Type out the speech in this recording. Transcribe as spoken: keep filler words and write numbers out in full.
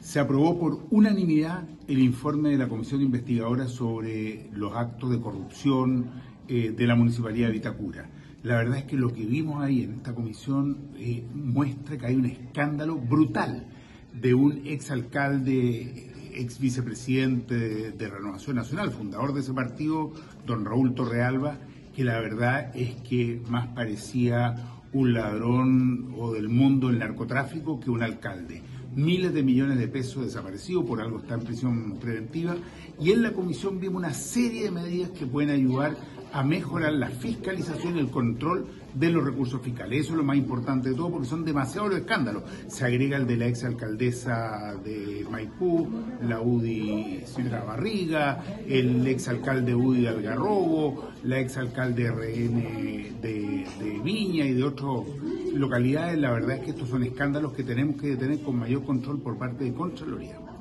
Se aprobó por unanimidad el informe de la Comisión Investigadora sobre los actos de corrupción eh, de la Municipalidad de Vitacura. La verdad es que lo que vimos ahí en esta comisión eh, muestra que hay un escándalo brutal de un exalcalde, ex vicepresidente de, de Renovación Nacional, fundador de ese partido, don Raúl Torrealba, que la verdad es que más parecía un ladrón o del mundo del narcotráfico que un alcalde. Miles de millones de pesos desaparecidos, por algo está en prisión preventiva, y en la comisión vimos una serie de medidas que pueden ayudar a mejorar la fiscalización y el control de los recursos fiscales. Eso es lo más importante de todo, porque son demasiados los escándalos. Se agrega el de la exalcaldesa de Maipú, la U D I Silvia Barriga, el exalcalde U D I de Algarrobo, la exalcalde R N de, de Viña y de otras localidades. La verdad es que estos son escándalos que tenemos que detener con mayor control por parte de Contraloría.